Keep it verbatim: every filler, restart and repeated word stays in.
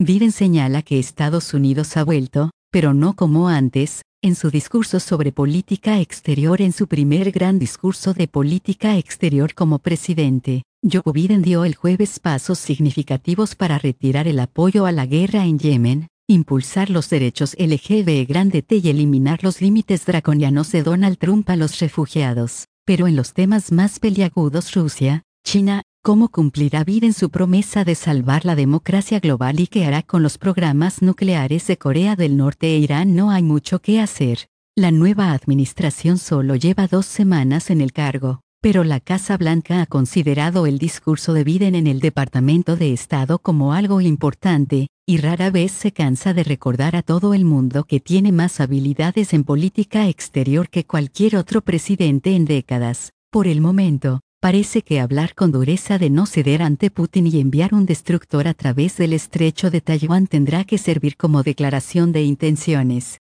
Biden señala que Estados Unidos ha vuelto, pero no como antes, en su discurso sobre política exterior. En su primer gran discurso de política exterior como presidente, Joe Biden dio el jueves pasos significativos para retirar el apoyo a la guerra en Yemen, impulsar los derechos L G B T y eliminar los límites draconianos de Donald Trump a los refugiados. Pero en los temas más peliagudos, Rusia, China, ¿cómo cumplirá Biden su promesa de salvar la democracia global y qué hará con los programas nucleares de Corea del Norte e Irán? No hay mucho que hacer. La nueva administración solo lleva dos semanas en el cargo, pero la Casa Blanca ha considerado el discurso de Biden en el Departamento de Estado como algo importante, y rara vez se cansa de recordar a todo el mundo que tiene más habilidades en política exterior que cualquier otro presidente en décadas. Por el momento, parece que hablar con dureza de no ceder ante Putin y enviar un destructor a través del estrecho de Taiwán tendrá que servir como declaración de intenciones.